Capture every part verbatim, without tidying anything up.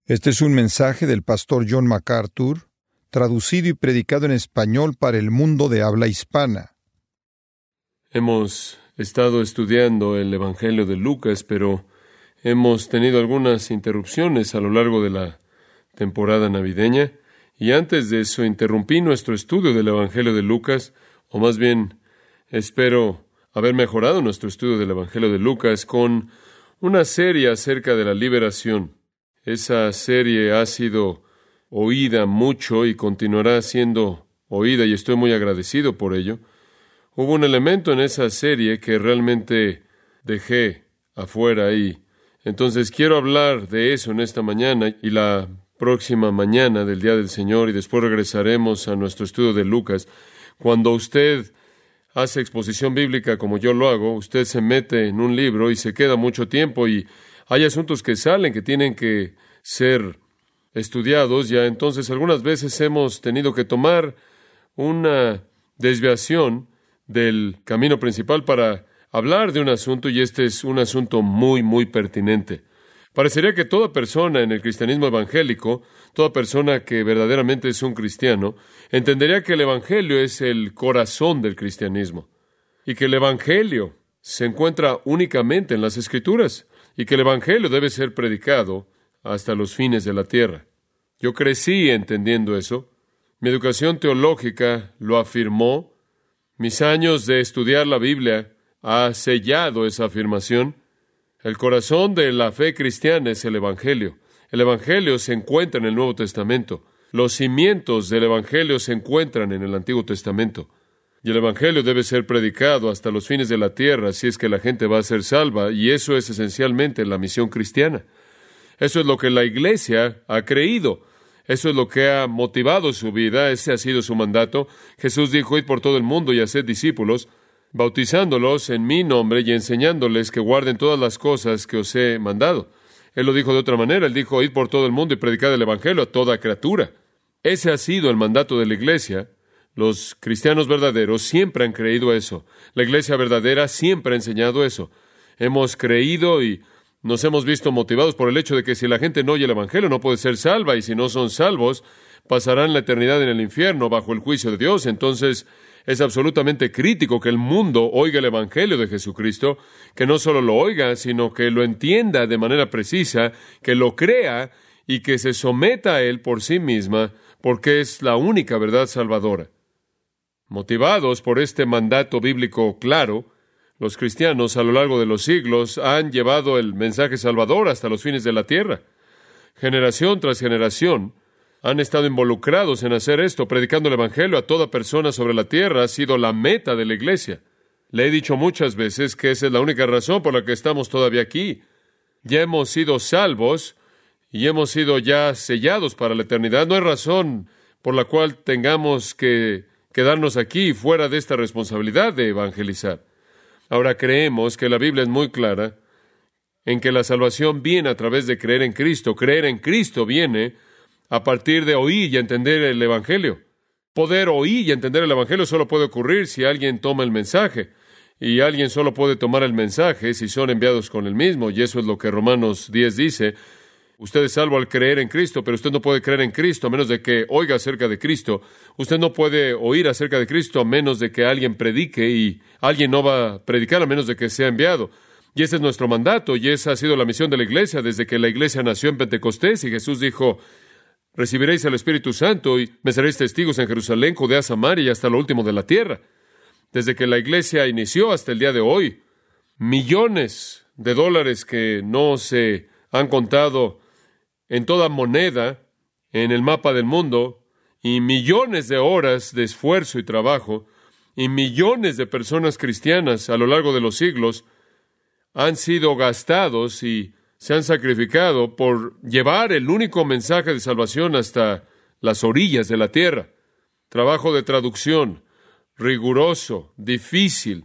Este es un mensaje del pastor John MacArthur, traducido y predicado en español para el mundo de habla hispana. Hemos estado estudiando el Evangelio de Lucas, pero hemos tenido algunas interrupciones a lo largo de la temporada navideña, y antes de eso interrumpí nuestro estudio del Evangelio de Lucas, o más bien espero haber mejorado nuestro estudio del Evangelio de Lucas con una serie acerca de la liberación. Esa serie ha sido oída mucho y continuará siendo oída, y estoy muy agradecido por ello. Hubo un elemento en esa serie que realmente dejé afuera y entonces quiero hablar de eso en esta mañana y la próxima mañana del Día del Señor, y después regresaremos a nuestro estudio de Lucas. Cuando usted hace exposición bíblica como yo lo hago, usted se mete en un libro y se queda mucho tiempo, y hay asuntos que salen que tienen que ser estudiados. Ya entonces algunas veces hemos tenido que tomar una desviación del camino principal para hablar de un asunto, y este es un asunto muy, muy pertinente. Parecería que toda persona en el cristianismo evangélico, toda persona que verdaderamente es un cristiano, entendería que el Evangelio es el corazón del cristianismo, y que el Evangelio se encuentra únicamente en las Escrituras, y que el Evangelio debe ser predicado hasta los fines de la tierra. Yo crecí entendiendo eso. Mi educación teológica lo afirmó. Mis años de estudiar la Biblia ha sellado esa afirmación. El corazón de la fe cristiana es el Evangelio. El Evangelio se encuentra en el Nuevo Testamento. Los cimientos del Evangelio se encuentran en el Antiguo Testamento. Y el Evangelio debe ser predicado hasta los fines de la tierra si es que la gente va a ser salva, y eso es esencialmente la misión cristiana. Eso es lo que la Iglesia ha creído. Eso es lo que ha motivado su vida. Ese ha sido su mandato. Jesús dijo: id por todo el mundo y haced discípulos, bautizándolos en mi nombre y enseñándoles que guarden todas las cosas que os he mandado. Él lo dijo de otra manera. Él dijo: id por todo el mundo y predicad el Evangelio a toda criatura. Ese ha sido el mandato de la Iglesia. Los cristianos verdaderos siempre han creído eso. La Iglesia verdadera siempre ha enseñado eso. Hemos creído y nos hemos visto motivados por el hecho de que si la gente no oye el Evangelio no puede ser salva, y si no son salvos pasarán la eternidad en el infierno bajo el juicio de Dios. Entonces es absolutamente crítico que el mundo oiga el Evangelio de Jesucristo, que no solo lo oiga, sino que lo entienda de manera precisa, que lo crea y que se someta a él por sí misma, porque es la única verdad salvadora. Motivados por este mandato bíblico claro, los cristianos a lo largo de los siglos han llevado el mensaje salvador hasta los fines de la tierra. Generación tras generación han estado involucrados en hacer esto, predicando el Evangelio a toda persona sobre la tierra. Ha sido la meta de la Iglesia. Le he dicho muchas veces que esa es la única razón por la que estamos todavía aquí. Ya hemos sido salvos y hemos sido ya sellados para la eternidad. No hay razón por la cual tengamos que quedarnos aquí fuera de esta responsabilidad de evangelizar. Ahora, creemos que la Biblia es muy clara en que la salvación viene a través de creer en Cristo. Creer en Cristo viene a partir de oír y entender el Evangelio. Poder oír y entender el Evangelio solo puede ocurrir si alguien toma el mensaje, y alguien solo puede tomar el mensaje si son enviados con el mismo, y eso es lo que Romanos diez dice. Usted es salvo al creer en Cristo, pero usted no puede creer en Cristo a menos de que oiga acerca de Cristo. Usted no puede oír acerca de Cristo a menos de que alguien predique, y alguien no va a predicar a menos de que sea enviado. Y ese es nuestro mandato, y esa ha sido la misión de la Iglesia desde que la Iglesia nació en Pentecostés, y Jesús dijo: recibiréis el Espíritu Santo y me seréis testigos en Jerusalén, Judea, Samaria y hasta lo último de la tierra. Desde que la Iglesia inició hasta el día de hoy, millones de dólares que no se han contado en toda moneda en el mapa del mundo, y millones de horas de esfuerzo y trabajo, y millones de personas cristianas a lo largo de los siglos han sido gastados y se han sacrificado por llevar el único mensaje de salvación hasta las orillas de la tierra. Trabajo de traducción, riguroso, difícil,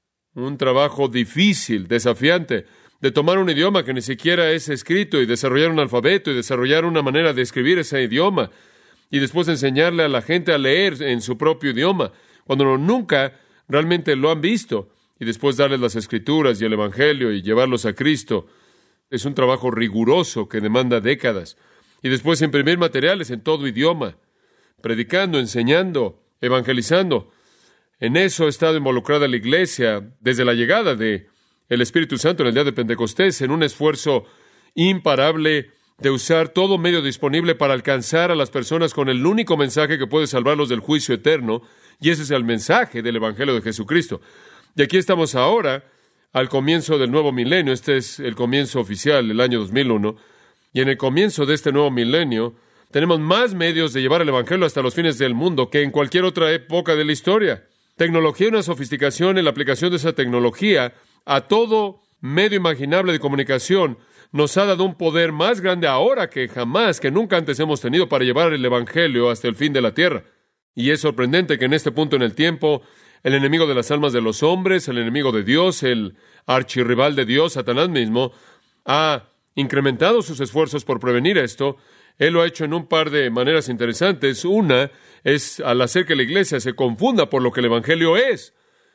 un trabajo difícil, desafiante, de tomar un idioma que ni siquiera es escrito y desarrollar un alfabeto y desarrollar una manera de escribir ese idioma y después enseñarle a la gente a leer en su propio idioma, cuando no, nunca realmente lo han visto, y después darles las Escrituras y el Evangelio y llevarlos a Cristo. Es un trabajo riguroso que demanda décadas. y después imprimir materiales en todo idioma, predicando, enseñando, evangelizando. En eso ha estado involucrada la iglesia desde la llegada de el Espíritu Santo en el día de Pentecostés, en un esfuerzo imparable de usar todo medio disponible para alcanzar a las personas con el único mensaje que puede salvarlos del juicio eterno, y ese es el mensaje del Evangelio de Jesucristo. Y aquí estamos ahora, al comienzo del nuevo milenio. Este es el comienzo oficial, el año dos mil uno, y en el comienzo de este nuevo milenio tenemos más medios de llevar el Evangelio hasta los fines del mundo que en cualquier otra época de la historia. Tecnología y una sofisticación en la aplicación de esa tecnología a todo medio imaginable de comunicación nos ha dado un poder más grande ahora que jamás, que nunca antes hemos tenido para llevar el Evangelio hasta el fin de la tierra. Y es sorprendente que en este punto en el tiempo, el enemigo de las almas de los hombres, el enemigo de Dios, el archirrival de Dios, Satanás mismo, ha incrementado sus esfuerzos por prevenir esto. Él lo ha hecho en un par de maneras interesantes. Una es al hacer que la iglesia se confunda por lo que el Evangelio es.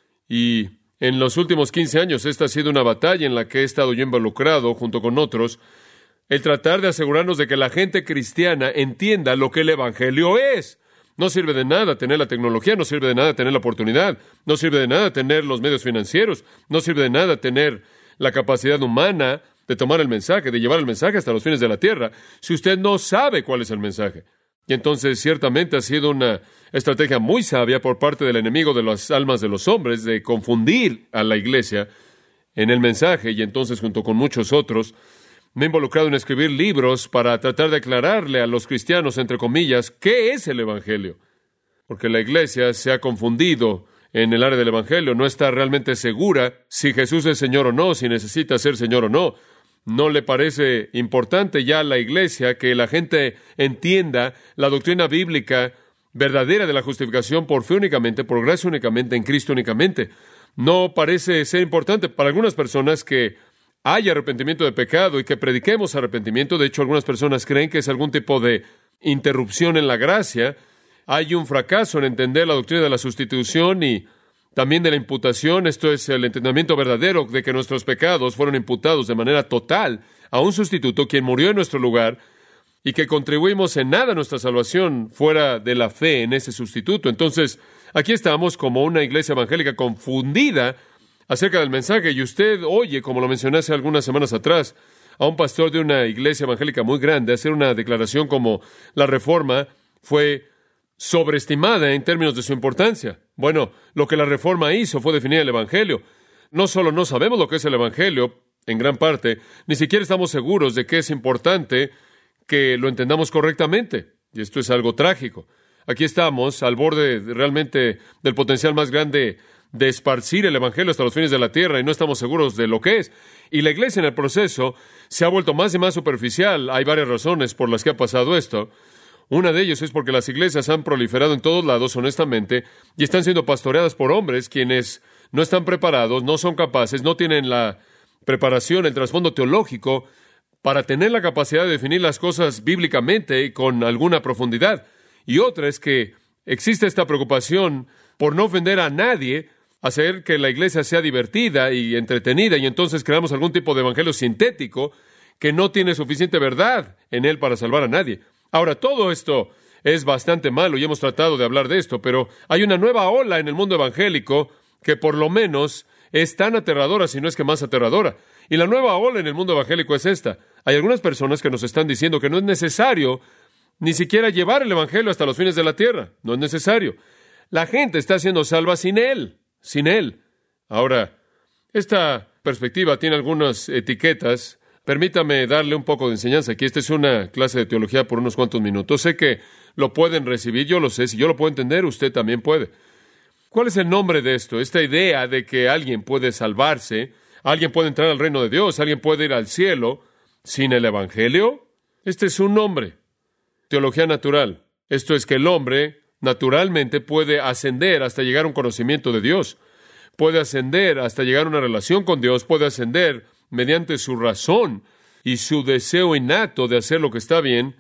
Y en los últimos quince años, esta ha sido una batalla en la que he estado yo involucrado junto con otros, el tratar de asegurarnos de que la gente cristiana entienda lo que el Evangelio es. No sirve de nada tener la tecnología, no sirve de nada tener la oportunidad, no sirve de nada tener los medios financieros, no sirve de nada tener la capacidad humana de tomar el mensaje, de llevar el mensaje hasta los fines de la tierra, si usted no sabe cuál es el mensaje. Y entonces ciertamente ha sido una estrategia muy sabia por parte del enemigo de las almas de los hombres de confundir a la iglesia en el mensaje, y entonces junto con muchos otros me he involucrado en escribir libros para tratar de aclararle a los cristianos, entre comillas, qué es el Evangelio. Porque la iglesia se ha confundido en el área del Evangelio, no está realmente segura si Jesús es Señor o no, si necesita ser Señor o no. No le parece importante ya a la iglesia que la gente entienda la doctrina bíblica verdadera de la justificación por fe únicamente, por gracia únicamente, en Cristo únicamente. No parece ser importante para algunas personas que haya arrepentimiento de pecado y que prediquemos arrepentimiento. De hecho, algunas personas creen que es algún tipo de interrupción en la gracia. Hay un fracaso en entender la doctrina de la sustitución y también de la imputación. Esto es el entendimiento verdadero de que nuestros pecados fueron imputados de manera total a un sustituto, quien murió en nuestro lugar, y que contribuimos en nada a nuestra salvación fuera de la fe en ese sustituto. Entonces, aquí estamos como una iglesia evangélica confundida acerca del mensaje, y usted oye, como lo mencioné hace algunas semanas atrás, a un pastor de una iglesia evangélica muy grande hacer una declaración como la Reforma fue sobreestimada en términos de su importancia. Bueno, lo que la Reforma hizo fue definir el Evangelio. No solo no sabemos lo que es el Evangelio, en gran parte, ni siquiera estamos seguros de que es importante que lo entendamos correctamente. Y esto es algo trágico. Aquí estamos al borde de, realmente del potencial más grande de esparcir el Evangelio hasta los fines de la tierra, y no estamos seguros de lo que es. Y la iglesia en el proceso se ha vuelto más y más superficial. Hay varias razones por las que ha pasado esto. Una de ellas es porque las iglesias han proliferado en todos lados, honestamente, y están siendo pastoreadas por hombres quienes no están preparados, no son capaces, no tienen la preparación, el trasfondo teológico para tener la capacidad de definir las cosas bíblicamente y con alguna profundidad. Y otra es que existe esta preocupación por no ofender a nadie, hacer que la iglesia sea divertida y entretenida, y entonces creamos algún tipo de evangelio sintético que no tiene suficiente verdad en él para salvar a nadie. Ahora, todo esto es bastante malo y hemos tratado de hablar de esto, pero hay una nueva ola en el mundo evangélico que por lo menos es tan aterradora, si no es que más aterradora. Y la nueva ola en el mundo evangélico es esta. Hay algunas personas que nos están diciendo que no es necesario ni siquiera llevar el evangelio hasta los fines de la tierra. No es necesario. La gente está siendo salva sin él, sin él. Ahora, esta perspectiva tiene algunas etiquetas. Permítame darle un poco de enseñanza aquí. Esta es una clase de teología por unos cuantos minutos. Sé que lo pueden recibir, yo lo sé. Si yo lo puedo entender, usted también puede. ¿Cuál es el nombre de esto? Esta idea de que alguien puede salvarse, alguien puede entrar al reino de Dios, alguien puede ir al cielo sin el evangelio. Este es un nombre. Teología natural. Esto es que el hombre naturalmente puede ascender hasta llegar a un conocimiento de Dios. Puede ascender hasta llegar a una relación con Dios. Puede ascender mediante su razón y su deseo innato de hacer lo que está bien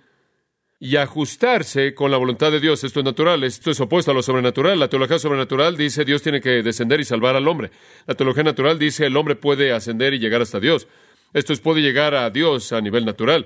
y ajustarse con la voluntad de Dios. Esto es natural, esto es opuesto a lo sobrenatural. La teología sobrenatural dice Dios tiene que descender y salvar al hombre. La teología natural dice el hombre puede ascender y llegar hasta Dios. Esto es, puede llegar a Dios a nivel natural.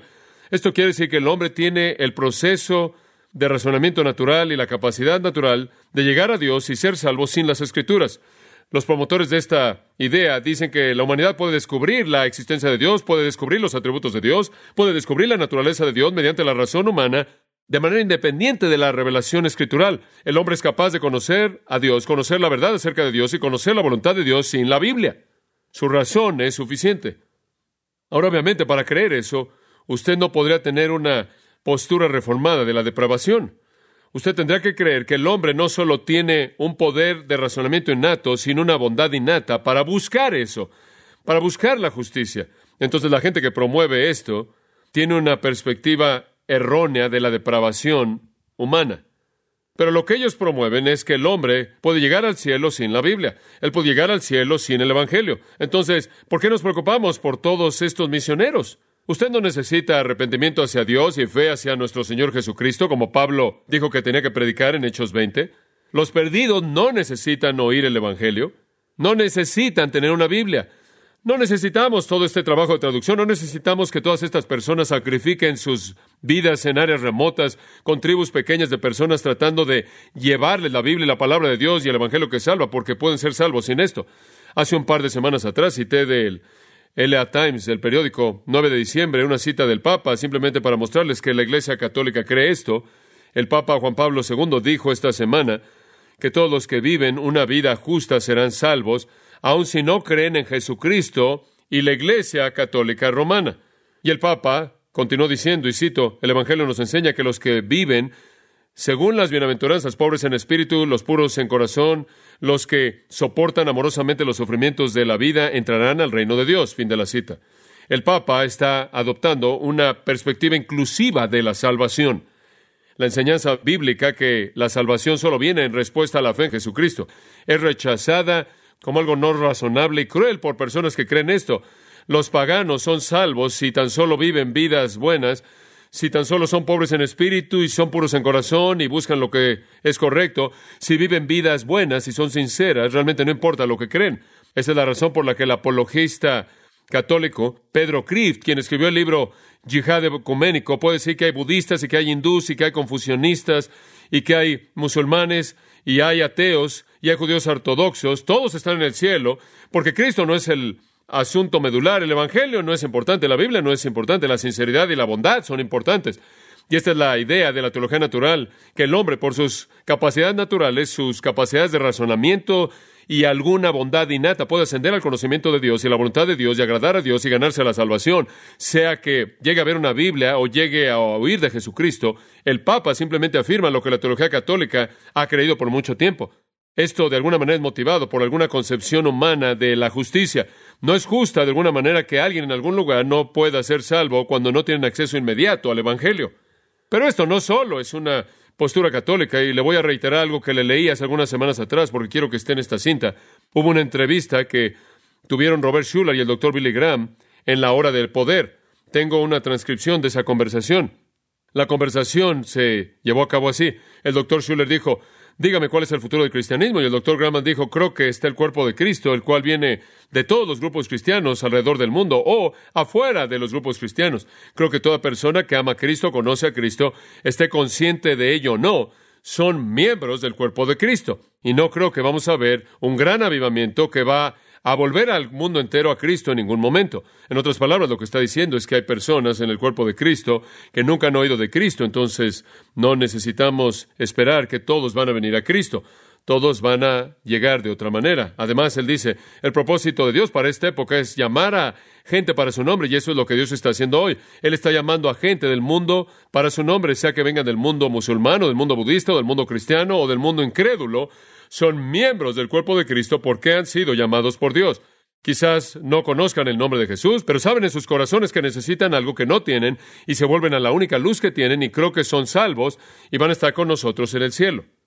Esto quiere decir que el hombre tiene el proceso de razonamiento natural y la capacidad natural de llegar a Dios y ser salvo sin las Escrituras. Los promotores de esta idea dicen que la humanidad puede descubrir la existencia de Dios, puede descubrir los atributos de Dios, puede descubrir la naturaleza de Dios mediante la razón humana, de manera independiente de la revelación escritural. El hombre es capaz de conocer a Dios, conocer la verdad acerca de Dios y conocer la voluntad de Dios sin la Biblia. Su razón es suficiente. Ahora, obviamente, para creer eso, usted no podría tener una postura reformada de la depravación. Usted tendrá que creer que el hombre no solo tiene un poder de razonamiento innato, sino una bondad innata para buscar eso, para buscar la justicia. Entonces, la gente que promueve esto tiene una perspectiva errónea de la depravación humana. Pero lo que ellos promueven es que el hombre puede llegar al cielo sin la Biblia. Él puede llegar al cielo sin el Evangelio. Entonces, ¿por qué nos preocupamos por todos estos misioneros? Usted no necesita arrepentimiento hacia Dios y fe hacia nuestro Señor Jesucristo, como Pablo dijo que tenía que predicar en Hechos veinte. Los perdidos no necesitan oír el Evangelio. No necesitan tener una Biblia. No necesitamos todo este trabajo de traducción, no necesitamos que todas estas personas sacrifiquen sus vidas en áreas remotas, con tribus pequeñas de personas tratando de llevarles la Biblia y la palabra de Dios y el Evangelio que salva, porque pueden ser salvos sin esto. Hace un par de semanas atrás cité del L A Times, el periódico, nueve de diciembre, una cita del Papa, simplemente para mostrarles que la Iglesia Católica cree esto. El Papa Juan Pablo segundo dijo esta semana que todos los que viven una vida justa serán salvos, aun si no creen en Jesucristo y la Iglesia Católica Romana. Y el Papa continuó diciendo, y cito, el Evangelio nos enseña que los que viven según las bienaventuranzas, pobres en espíritu, los puros en corazón, los que soportan amorosamente los sufrimientos de la vida, entrarán al reino de Dios. Fin de la cita. El Papa está adoptando una perspectiva inclusiva de la salvación. La enseñanza bíblica que la salvación solo viene en respuesta a la fe en Jesucristo es rechazada como algo no razonable y cruel por personas que creen esto. Los paganos son salvos si tan solo viven vidas buenas, si tan solo son pobres en espíritu y son puros en corazón y buscan lo que es correcto, si viven vidas buenas y son sinceras, realmente no importa lo que creen. Esa es la razón por la que el apologista católico Pedro Kreeft, quien escribió el libro Yihad Ecuménico, puede decir que hay budistas y que hay hindús y que hay confucianistas y que hay musulmanes y hay ateos y hay judíos ortodoxos, todos están en el cielo, porque Cristo no es el asunto medular, el Evangelio no es importante, la Biblia no es importante, la sinceridad y la bondad son importantes. Y esta es la idea de la teología natural, que el hombre, por sus capacidades naturales, sus capacidades de razonamiento y alguna bondad innata, puede ascender al conocimiento de Dios y la voluntad de Dios y agradar a Dios y ganarse la salvación, sea que llegue a ver una Biblia o llegue a oír de Jesucristo. El Papa simplemente afirma lo que la teología católica ha creído por mucho tiempo. Esto de alguna manera es motivado por alguna concepción humana de la justicia. No es justa de alguna manera que alguien en algún lugar no pueda ser salvo cuando no tienen acceso inmediato al Evangelio. Pero esto no solo es una postura católica, y le voy a reiterar algo que le leí hace algunas semanas atrás porque quiero que esté en esta cinta. Hubo una entrevista que tuvieron Robert Schuller y el doctor Billy Graham en La Hora del Poder. Tengo una transcripción de esa conversación. La conversación se llevó a cabo así. El doctor Schuller dijo, dígame cuál es el futuro del cristianismo. Y el doctor Graham dijo, creo que está el cuerpo de Cristo, el cual viene de todos los grupos cristianos alrededor del mundo o afuera de los grupos cristianos. Creo que toda persona que ama a Cristo, conoce a Cristo, esté consciente de ello o no, son miembros del cuerpo de Cristo. Y no creo que vamos a ver un gran avivamiento que va a volver al mundo entero a Cristo en ningún momento. En otras palabras, lo que está diciendo es que hay personas en el cuerpo de Cristo que nunca han oído de Cristo, entonces no necesitamos esperar que todos van a venir a Cristo. Todos van a llegar de otra manera. Además, él dice, el propósito de Dios para esta época es llamar a gente para su nombre, y eso es lo que Dios está haciendo hoy. Él está llamando a gente del mundo para su nombre, sea que vengan del mundo musulmán, o del mundo budista, o del mundo cristiano, o del mundo incrédulo. Son miembros del cuerpo de Cristo porque han sido llamados por Dios. Quizás no conozcan el nombre de Jesús, pero saben en sus corazones que necesitan algo que no tienen, y se vuelven a la única luz que tienen, y creo que son salvos, y van a estar con nosotros en el cielo.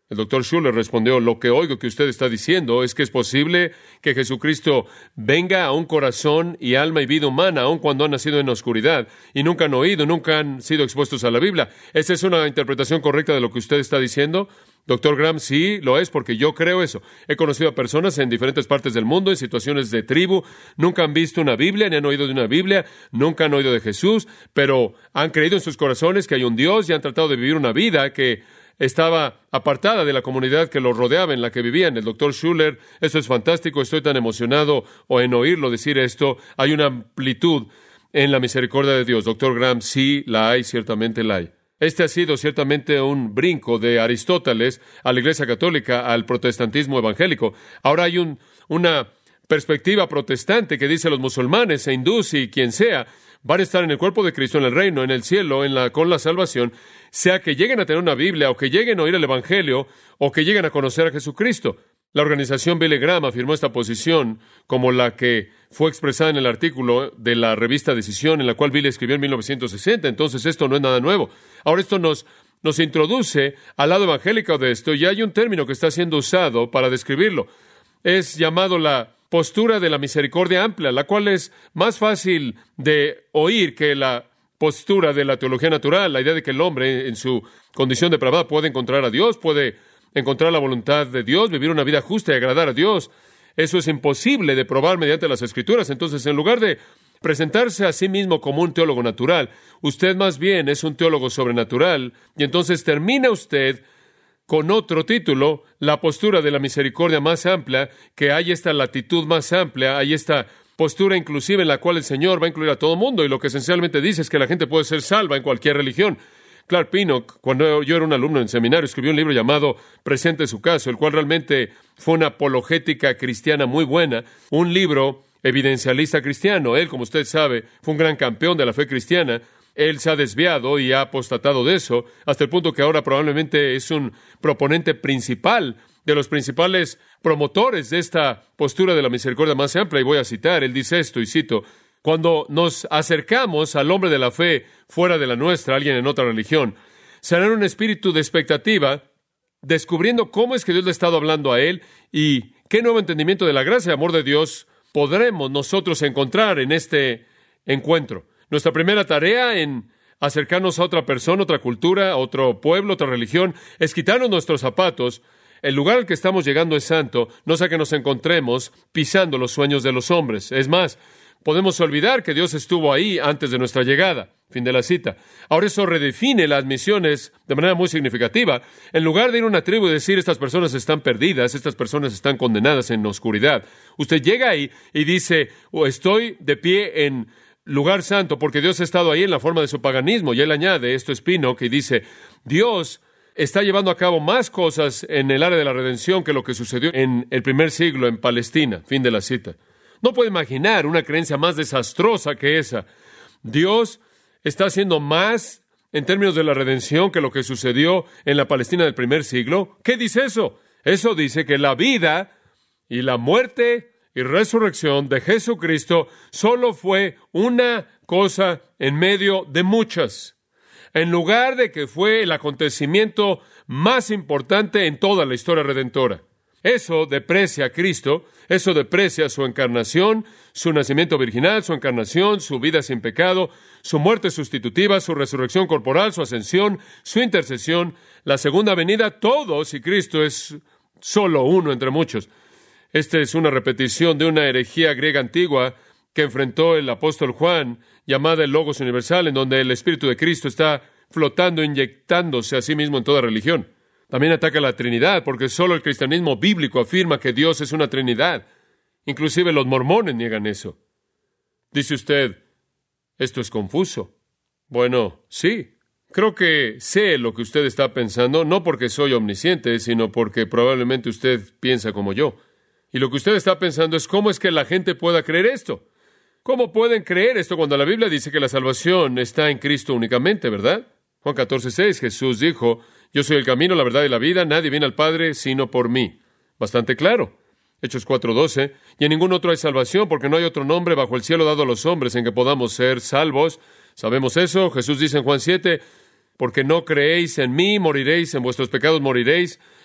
El doctor Schuller respondió, lo que oigo que usted está diciendo es que es posible que Jesucristo venga a un corazón y alma y vida humana, aun cuando han nacido en la oscuridad, y nunca han oído, nunca han sido expuestos a la Biblia. ¿Esa es una interpretación correcta de lo que usted está diciendo? Doctor Graham, sí, lo es, porque yo creo eso. He conocido a personas en diferentes partes del mundo, en situaciones de tribu, nunca han visto una Biblia, ni han oído de una Biblia, nunca han oído de Jesús, pero han creído en sus corazones que hay un Dios y han tratado de vivir una vida que estaba apartada de la comunidad que los rodeaba, en la que vivían. El doctor Schuller, esto es fantástico, estoy tan emocionado o en oírlo decir esto. Hay una amplitud en la misericordia de Dios. Doctor Graham, sí la hay, ciertamente la hay. Este ha sido ciertamente un brinco de Aristóteles a la Iglesia Católica, al protestantismo evangélico. Ahora hay un, una perspectiva protestante que dice los musulmanes e hindúes y quien sea van a estar en el cuerpo de Cristo, en el reino, en el cielo, en la, con la salvación, sea que lleguen a tener una Biblia o que lleguen a oír el Evangelio o que lleguen a conocer a Jesucristo. La organización Billy Graham afirmó esta posición como la que fue expresada en el artículo de la revista Decisión, en la cual Billy escribió en mil novecientos sesenta. Entonces, esto no es nada nuevo. Ahora, esto nos, nos introduce al lado evangélico de esto, y hay un término que está siendo usado para describirlo. Es llamado la postura de la misericordia amplia, la cual es más fácil de oír que la postura de la teología natural, la idea de que el hombre en su condición depravada puede encontrar a Dios, puede encontrar la voluntad de Dios, vivir una vida justa y agradar a Dios. Eso es imposible de probar mediante las Escrituras. Entonces, en lugar de presentarse a sí mismo como un teólogo natural, usted más bien es un teólogo sobrenatural, y entonces termina usted con otro título, la postura de la misericordia más amplia, que hay esta latitud más amplia, hay esta postura inclusiva en la cual el Señor va a incluir a todo mundo, y lo que esencialmente dice es que la gente puede ser salva en cualquier religión. Clark Pinnock, cuando yo era un alumno en seminario, escribió un libro llamado Presente su caso, el cual realmente fue una apologética cristiana muy buena, un libro evidencialista cristiano. Él, como usted sabe, fue un gran campeón de la fe cristiana. Él se ha desviado y ha apostatado de eso, hasta el punto que ahora probablemente es un proponente principal, de los principales promotores de esta postura de la misericordia más amplia. Y voy a citar, él dice esto, y cito: cuando nos acercamos al hombre de la fe fuera de la nuestra, alguien en otra religión, será en un espíritu de expectativa, descubriendo cómo es que Dios le ha estado hablando a él y qué nuevo entendimiento de la gracia y amor de Dios podremos nosotros encontrar en este encuentro. Nuestra primera tarea en acercarnos a otra persona, otra cultura, otro pueblo, otra religión, es quitarnos nuestros zapatos. El lugar al que estamos llegando es santo, no sea que nos encontremos pisando los sueños de los hombres. Es más, podemos olvidar que Dios estuvo ahí antes de nuestra llegada. Fin de la cita. Ahora eso redefine las misiones de manera muy significativa. En lugar de ir a una tribu y decir, estas personas están perdidas, estas personas están condenadas en la oscuridad, usted llega ahí y dice, oh, estoy de pie en lugar santo porque Dios ha estado ahí en la forma de su paganismo. Y él añade, esto es Pinnock, y dice, Dios está llevando a cabo más cosas en el área de la redención que lo que sucedió en el primer siglo en Palestina. Fin de la cita. No puede imaginar una creencia más desastrosa que esa. Dios está haciendo más en términos de la redención que lo que sucedió en la Palestina del primer siglo. ¿Qué dice eso? Eso dice que la vida y la muerte y resurrección de Jesucristo solo fue una cosa en medio de muchas, en lugar de que fue el acontecimiento más importante en toda la historia redentora. Eso deprecia a Cristo, eso deprecia su encarnación, su nacimiento virginal, su encarnación, su vida sin pecado, su muerte sustitutiva, su resurrección corporal, su ascensión, su intercesión, la segunda venida, todo si Cristo es solo uno entre muchos. Esta es una repetición de una herejía griega antigua que enfrentó el apóstol Juan, llamada el Logos Universal, en donde el Espíritu de Cristo está flotando, inyectándose a sí mismo en toda religión. También ataca la Trinidad, porque solo el cristianismo bíblico afirma que Dios es una Trinidad. Inclusive los mormones niegan eso. Dice usted, esto es confuso. Bueno, sí. Creo que sé lo que usted está pensando, no porque soy omnisciente, sino porque probablemente usted piensa como yo. Y lo que usted está pensando es cómo es que la gente pueda creer esto. ¿Cómo pueden creer esto cuando la Biblia dice que la salvación está en Cristo únicamente, verdad? Juan catorce seis, Jesús dijo, yo soy el camino, la verdad y la vida, nadie viene al Padre sino por mí. Bastante claro. Hechos cuatro doce, y en ningún otro hay salvación, porque no hay otro nombre bajo el cielo dado a los hombres en que podamos ser salvos. Sabemos eso. Jesús dice en Juan siete, porque no creéis en mí, moriréis, en vuestros pecados moriréis.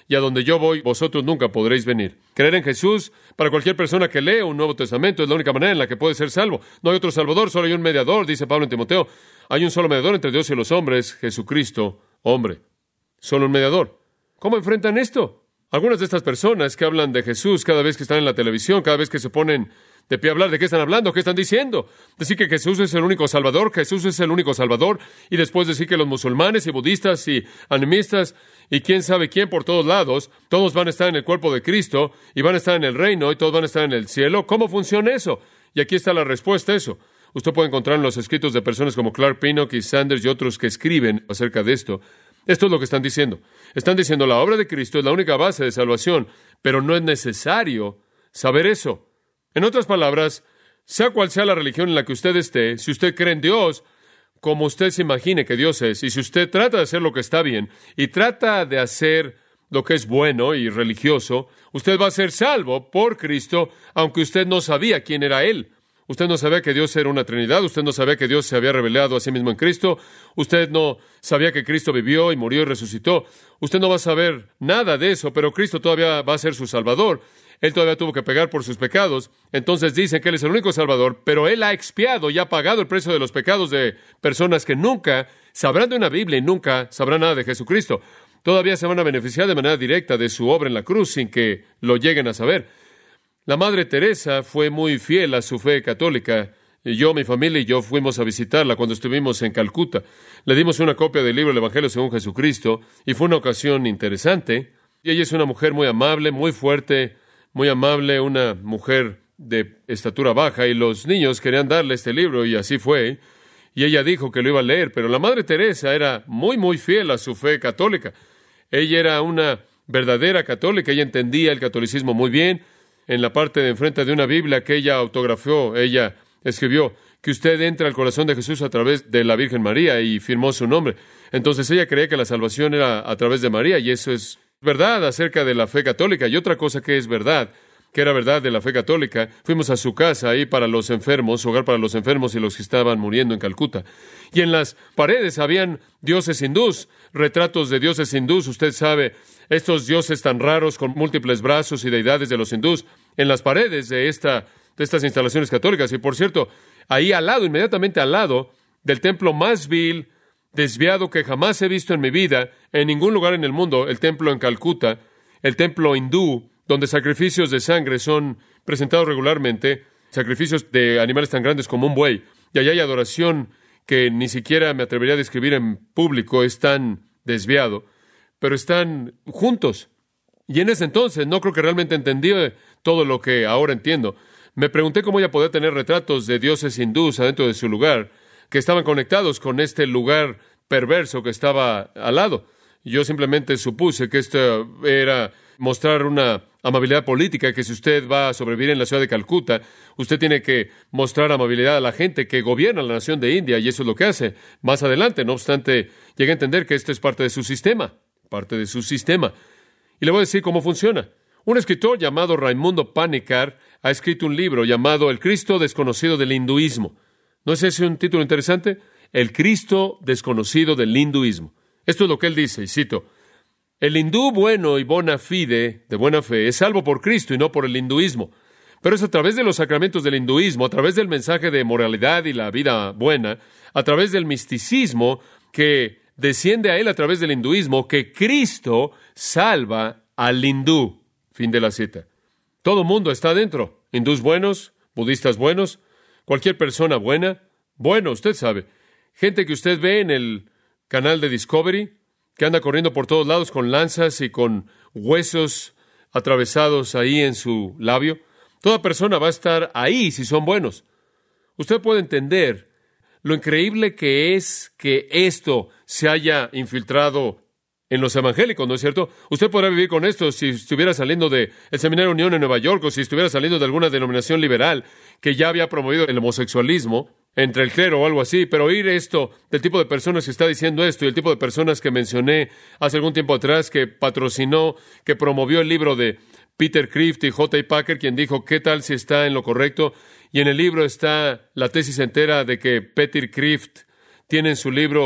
y a donde yo voy, vosotros nunca podréis venir. Creer en Jesús, para cualquier persona que lee un Nuevo Testamento, es la única manera en la que puede ser salvo. No hay otro Salvador, solo hay un mediador, dice Pablo en Timoteo. Hay un solo mediador entre Dios y los hombres, Jesucristo, hombre. Solo un mediador. ¿Cómo enfrentan esto? Algunas de estas personas que hablan de Jesús cada vez que están en la televisión, cada vez que se ponen de pie a hablar, ¿de qué están hablando? ¿Qué están diciendo? Decir que Jesús es el único Salvador, Jesús es el único Salvador, y después decir que los musulmanes y budistas y animistas y quién sabe quién por todos lados, todos van a estar en el cuerpo de Cristo y van a estar en el reino y todos van a estar en el cielo. ¿Cómo funciona eso? Y aquí está la respuesta a eso. Usted puede encontrar en los escritos de personas como Clark Pinnock y Sanders y otros que escriben acerca de esto. Esto es lo que están diciendo. Están diciendo la obra de Cristo es la única base de salvación, pero no es necesario saber eso. En otras palabras, sea cual sea la religión en la que usted esté, si usted cree en Dios como usted se imagine que Dios es, y si usted trata de hacer lo que está bien y trata de hacer lo que es bueno y religioso, usted va a ser salvo por Cristo, aunque usted no sabía quién era Él. Usted no sabía que Dios era una Trinidad, usted no sabía que Dios se había revelado a sí mismo en Cristo, usted no sabía que Cristo vivió y murió y resucitó. Usted no va a saber nada de eso, pero Cristo todavía va a ser su Salvador. Él todavía tuvo que pagar por sus pecados. Entonces dicen que Él es el único Salvador, pero Él ha expiado y ha pagado el precio de los pecados de personas que nunca sabrán de una Biblia y nunca sabrán nada de Jesucristo. Todavía se van a beneficiar de manera directa de su obra en la cruz sin que lo lleguen a saber. La Madre Teresa fue muy fiel a su fe católica. Y yo, mi familia y yo fuimos a visitarla cuando estuvimos en Calcuta. Le dimos una copia del libro El Evangelio según Jesucristo y fue una ocasión interesante. Y ella es una mujer muy amable, muy fuerte, muy amable, una mujer de estatura baja, y los niños querían darle este libro y así fue. Y ella dijo que lo iba a leer, pero la Madre Teresa era muy, muy fiel a su fe católica. Ella era una verdadera católica, ella entendía el catolicismo muy bien. En la parte de enfrente de una Biblia que ella autografió, ella escribió que usted entra al corazón de Jesús a través de la Virgen María y firmó su nombre. Entonces ella creía que la salvación era a través de María, y eso es verdad acerca de la fe católica. Y otra cosa que es verdad, que era verdad de la fe católica, fuimos a su casa ahí para los enfermos, hogar para los enfermos y los que estaban muriendo en Calcuta. Y en las paredes habían dioses hindús, retratos de dioses hindús. Usted sabe, estos dioses tan raros con múltiples brazos y deidades de los hindús en las paredes de, esta, de estas instalaciones católicas. Y por cierto, ahí al lado, inmediatamente al lado del templo más vil, desviado que jamás he visto en mi vida, en ningún lugar en el mundo, el templo en Calcuta, el templo hindú, donde sacrificios de sangre son presentados regularmente, sacrificios de animales tan grandes como un buey, y allá hay adoración que ni siquiera me atrevería a describir en público, es tan desviado, pero están juntos. Y en ese entonces no creo que realmente entendí todo lo que ahora entiendo. Me pregunté cómo ella podía tener retratos de dioses hindús adentro de su lugar, que estaban conectados con este lugar perverso que estaba al lado. Yo simplemente supuse que esto era mostrar una amabilidad política, que si usted va a sobrevivir en la ciudad de Calcuta, usted tiene que mostrar amabilidad a la gente que gobierna la nación de India, y eso es lo que hace. Más adelante, no obstante, llegué a entender que esto es parte de su sistema, parte de su sistema. Y le voy a decir cómo funciona. Un escritor llamado Raimundo Panikkar ha escrito un libro llamado El Cristo desconocido del hinduismo. ¿No es ese un título interesante? El Cristo desconocido del hinduismo. Esto es lo que él dice, y cito: el hindú bueno y bona fide, de buena fe, es salvo por Cristo y no por el hinduismo. Pero es a través de los sacramentos del hinduismo, a través del mensaje de moralidad y la vida buena, a través del misticismo que desciende a él a través del hinduismo, que Cristo salva al hindú. Fin de la cita. Todo mundo está dentro. Hindús buenos, budistas buenos, cualquier persona buena. Bueno, usted sabe. Gente que usted ve en el canal de Discovery, que anda corriendo por todos lados con lanzas y con huesos atravesados ahí en su labio. Toda persona va a estar ahí si son buenos. Usted puede entender lo increíble que es que esto se haya infiltrado en los evangélicos, ¿no es cierto? Usted podrá vivir con esto si estuviera saliendo del Seminario Unión en Nueva York, o si estuviera saliendo de alguna denominación liberal que ya había promovido el homosexualismo entre el clero o algo así, pero oír esto del tipo de personas que está diciendo esto, y el tipo de personas que mencioné hace algún tiempo atrás, que patrocinó, que promovió el libro de Peter Kreeft y J. Packer, quien dijo, ¿qué tal si está en lo correcto? Y en el libro está la tesis entera de que Peter Kreeft tiene en su libro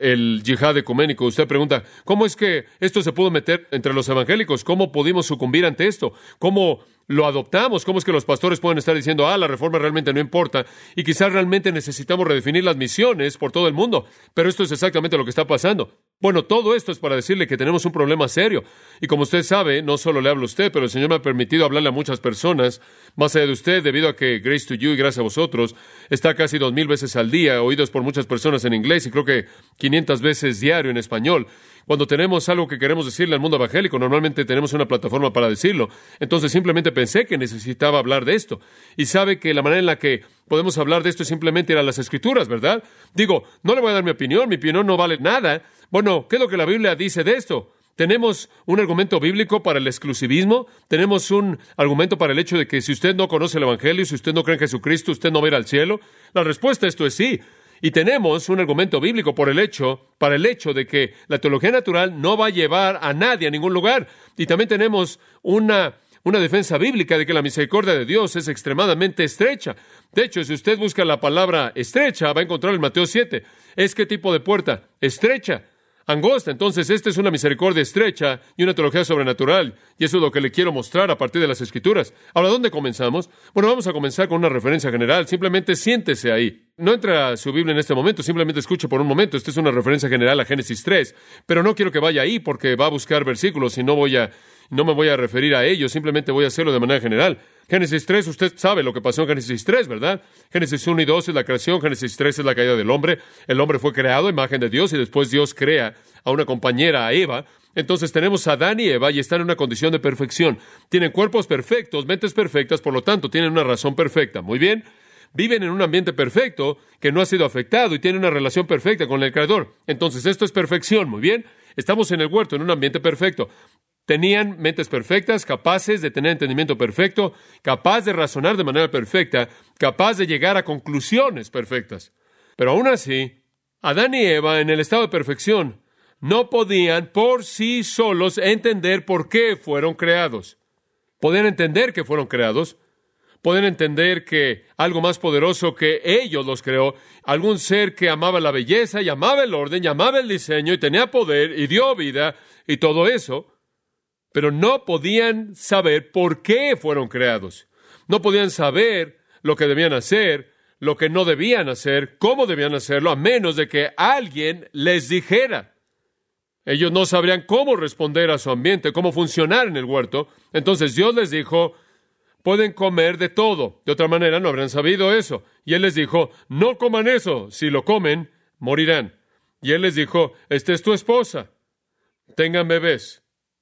el yihad ecuménico. Usted pregunta, ¿cómo es que esto se pudo meter entre los evangélicos? ¿Cómo pudimos sucumbir ante esto? ¿Cómo lo adoptamos? ¿Cómo es que los pastores pueden estar diciendo, ah, la reforma realmente no importa y quizás realmente necesitamos redefinir las misiones por todo el mundo? Pero esto es exactamente lo que está pasando. Bueno, todo esto es para decirle que tenemos un problema serio. Y como usted sabe, no solo le hablo a usted, pero el Señor me ha permitido hablarle a muchas personas, más allá de usted, debido a que Grace to You y Gracias a Vosotros está casi dos mil veces al día, oídos por muchas personas en inglés y creo que quinientas veces diario en español. Cuando tenemos algo que queremos decirle al mundo evangélico, normalmente tenemos una plataforma para decirlo. Entonces simplemente pensé que necesitaba hablar de esto. Y sabe que la manera en la que podemos hablar de esto es simplemente ir a las Escrituras, ¿verdad? Digo, no le voy a dar mi opinión, mi opinión no vale nada. Bueno, ¿qué es lo que la Biblia dice de esto? ¿Tenemos un argumento bíblico para el exclusivismo? ¿Tenemos un argumento para el hecho de que si usted no conoce el Evangelio, si usted no cree en Jesucristo, usted no va a ir al cielo? La respuesta a esto es sí. Y tenemos un argumento bíblico por el hecho, para el hecho de que la teología natural no va a llevar a nadie a ningún lugar. Y también tenemos una, una defensa bíblica de que la misericordia de Dios es extremadamente estrecha. De hecho, si usted busca la palabra estrecha, va a encontrar en Mateo siete. ¿Es qué tipo de puerta? Estrecha. Angosta. Entonces, esta es una misericordia estrecha y una teología sobrenatural. Y eso es lo que le quiero mostrar a partir de las Escrituras. Ahora, ¿dónde comenzamos? Bueno, vamos a comenzar con una referencia general. Simplemente siéntese ahí. No entra a su Biblia en este momento, simplemente escuche por un momento. Esta es una referencia general a Génesis tres. Pero no quiero que vaya ahí porque va a buscar versículos y no voy a, no me voy a referir a ellos. Simplemente voy a hacerlo de manera general. Génesis tres, usted sabe lo que pasó en Génesis tres, ¿verdad? Génesis uno y dos es la creación, Génesis tres es la caída del hombre. El hombre fue creado a imagen de Dios y después Dios crea a una compañera, a Eva. Entonces tenemos a Adán y Eva y están en una condición de perfección. Tienen cuerpos perfectos, mentes perfectas, por lo tanto tienen una razón perfecta. Muy bien. Viven en un ambiente perfecto que no ha sido afectado y tienen una relación perfecta con el Creador. Entonces esto es perfección. Muy bien. Estamos en el huerto, en un ambiente perfecto. Tenían mentes perfectas, capaces de tener entendimiento perfecto, capaz de razonar de manera perfecta, capaz de llegar a conclusiones perfectas. Pero aún así, Adán y Eva, en el estado de perfección, no podían por sí solos entender por qué fueron creados. Podían entender que fueron creados, podían entender que algo más poderoso que ellos los creó, algún ser que amaba la belleza y amaba el orden y amaba el diseño y tenía poder y dio vida y todo eso, pero no podían saber por qué fueron creados. No podían saber lo que debían hacer, lo que no debían hacer, cómo debían hacerlo, a menos de que alguien les dijera. Ellos no sabrían cómo responder a su ambiente, cómo funcionar en el huerto. Entonces Dios les dijo, pueden comer de todo. De otra manera no habrían sabido eso. Y Él les dijo, no coman eso. Si lo comen, morirán. Y Él les dijo, esta es tu esposa. Tengan bebés.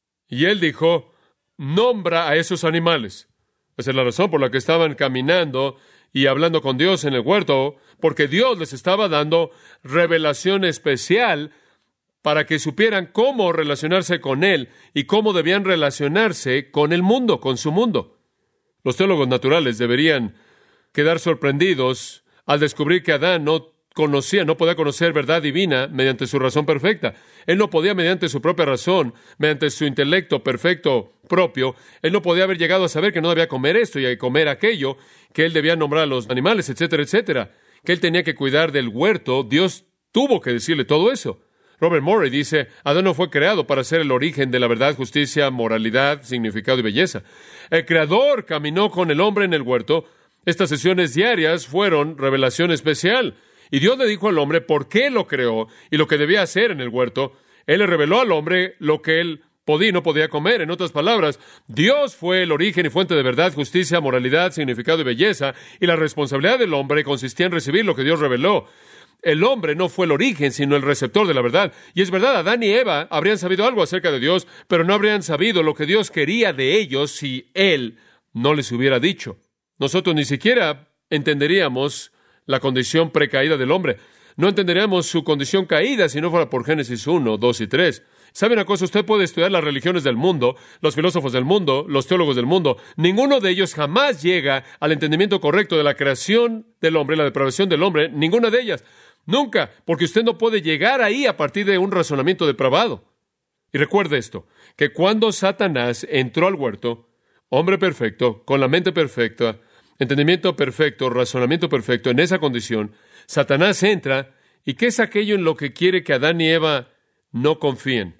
Y Él dijo, nombra a esos animales. Esa es la razón por la que estaban caminando y hablando con Dios en el huerto, porque Dios les estaba dando revelación especial para que supieran cómo relacionarse con Él y cómo debían relacionarse con el mundo, con su mundo. Los teólogos naturales deberían quedar sorprendidos al descubrir que Adán no conocía, no podía conocer verdad divina mediante su razón perfecta. Él no podía mediante su propia razón, mediante su intelecto perfecto propio, él no podía haber llegado a saber que no debía comer esto y comer aquello, que él debía nombrar a los animales, etcétera, etcétera, que él tenía que cuidar del huerto. Dios tuvo que decirle todo eso. Robert Murray dice, Adán no fue creado para ser el origen de la verdad, justicia, moralidad, significado y belleza. El Creador caminó con el hombre en el huerto. Estas sesiones diarias fueron revelación especial. Y Dios le dijo al hombre por qué lo creó y lo que debía hacer en el huerto. Él le reveló al hombre lo que él podía y no podía comer. En otras palabras, Dios fue el origen y fuente de verdad, justicia, moralidad, significado y belleza. Y la responsabilidad del hombre consistía en recibir lo que Dios reveló. El hombre no fue el origen, sino el receptor de la verdad. Y es verdad, Adán y Eva habrían sabido algo acerca de Dios, pero no habrían sabido lo que Dios quería de ellos si Él no les hubiera dicho. Nosotros ni siquiera entenderíamos la condición precaída del hombre. No entenderíamos su condición caída si no fuera por Génesis uno, dos y tres. ¿Sabe una cosa? Usted puede estudiar las religiones del mundo, los filósofos del mundo, los teólogos del mundo. Ninguno de ellos jamás llega al entendimiento correcto de la creación del hombre, la depravación del hombre. Ninguna de ellas. Nunca, porque usted no puede llegar ahí a partir de un razonamiento depravado. Y recuerde esto, que cuando Satanás entró al huerto, hombre perfecto, con la mente perfecta, entendimiento perfecto, razonamiento perfecto, en esa condición, Satanás entra ¿Y qué es aquello en lo que quiere que Adán y Eva no confíen?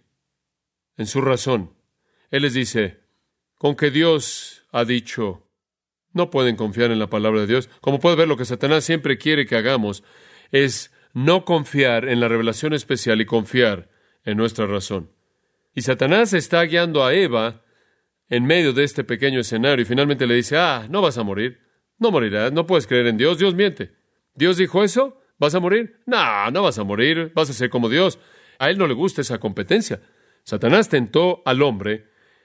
En su razón. Él les dice, con que Dios ha dicho, no pueden confiar en la palabra de Dios. Como puede ver, lo que Satanás siempre quiere que hagamos es no confiar en la revelación especial y confiar en nuestra razón. Y Satanás está guiando a Eva en medio de este pequeño escenario y finalmente le dice, ah, no vas a morir, no morirás, no puedes creer en Dios, Dios miente. ¿Dios dijo eso? ¿Vas a morir? No, no vas a morir, vas a ser como Dios. A él no le gusta esa competencia. Satanás tentó al hombre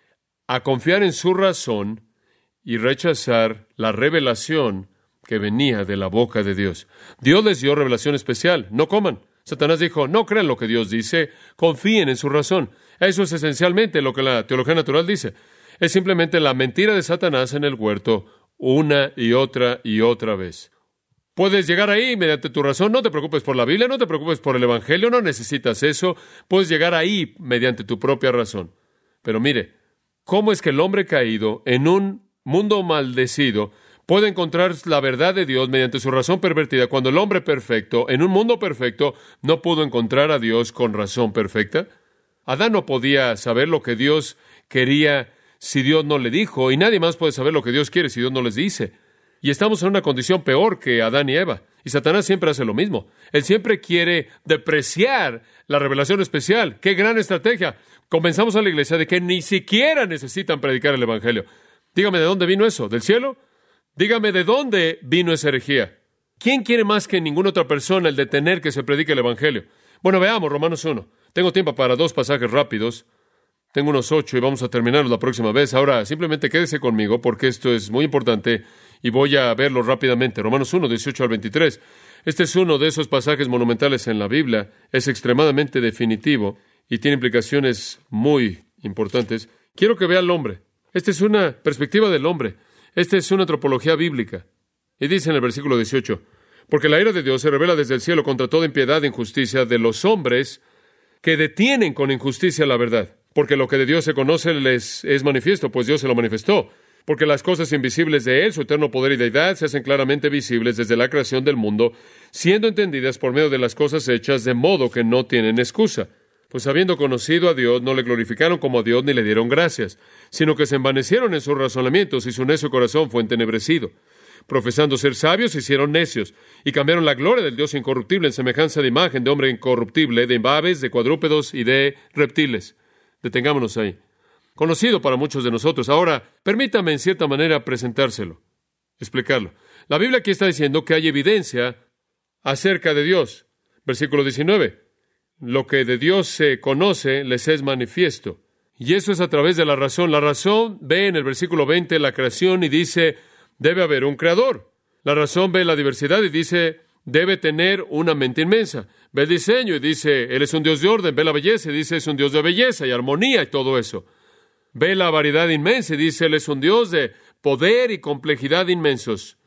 a confiar en su razón y rechazar la revelación que venía de la boca de Dios. Dios les dio revelación especial, no coman. Satanás dijo, no crean lo que Dios dice, confíen en su razón. Eso es esencialmente lo que la teología natural dice. Es simplemente la mentira de Satanás en el huerto una y otra y otra vez. Puedes llegar ahí mediante tu razón, no te preocupes por la Biblia, no te preocupes por el Evangelio, no necesitas eso, puedes llegar ahí mediante tu propia razón. Pero mire, ¿cómo es que el hombre caído en un mundo maldecido puede encontrar la verdad de Dios mediante su razón pervertida cuando el hombre perfecto, en un mundo perfecto, no pudo encontrar a Dios con razón perfecta? Adán no podía saber lo que Dios quería si Dios no le dijo, y nadie más puede saber lo que Dios quiere si Dios no les dice. Y estamos en una condición peor que Adán y Eva. Y Satanás siempre hace lo mismo. Él siempre quiere depreciar la revelación especial. ¡Qué gran estrategia! Convencemos a la iglesia de que ni siquiera necesitan predicar el Evangelio. Dígame, ¿de dónde vino eso? ¿Del cielo? Dígame, ¿de dónde vino esa herejía? ¿Quién quiere más que ninguna otra persona el detener que se predique el Evangelio? Bueno, veamos Romanos uno. Tengo tiempo para dos pasajes rápidos. Tengo unos ocho y vamos a terminarlos la próxima vez. Ahora, simplemente quédese conmigo porque esto es muy importante y voy a verlo rápidamente. Romanos uno, dieciocho al veintitrés. Este es uno de esos pasajes monumentales en la Biblia. Es extremadamente definitivo y tiene implicaciones muy importantes. Quiero que vea al hombre. Esta es una perspectiva del hombre. Esta es una antropología bíblica. Y dice en el versículo dieciocho, porque la ira de Dios se revela desde el cielo contra toda impiedad e injusticia de los hombres que detienen con injusticia la verdad. Porque lo que de Dios se conoce les es manifiesto, pues Dios se lo manifestó. Porque las cosas invisibles de Él, su eterno poder y deidad, se hacen claramente visibles desde la creación del mundo, siendo entendidas por medio de las cosas hechas, de modo que no tienen excusa. Pues habiendo conocido a Dios, no le glorificaron como a Dios ni le dieron gracias, sino que se envanecieron en sus razonamientos y su necio corazón fue entenebrecido. Profesando ser sabios, se hicieron necios, y cambiaron la gloria del Dios incorruptible en semejanza de imagen de hombre incorruptible, de aves, de cuadrúpedos y de reptiles. Detengámonos ahí. Conocido para muchos de nosotros. Ahora, permítame en cierta manera presentárselo, explicarlo. La Biblia aquí está diciendo que hay evidencia acerca de Dios. Versículo diecinueve. Lo que de Dios se conoce les es manifiesto. Y eso es a través de la razón. La razón ve en el versículo veinte la creación y dice, debe haber un creador. La razón ve la diversidad y dice, debe tener una mente inmensa. Ve el diseño y dice, Él es un Dios de orden. Ve la belleza y dice, es un Dios de belleza y armonía y todo eso. Ve la variedad inmensa y dice, Él es un Dios de poder y complejidad inmensos.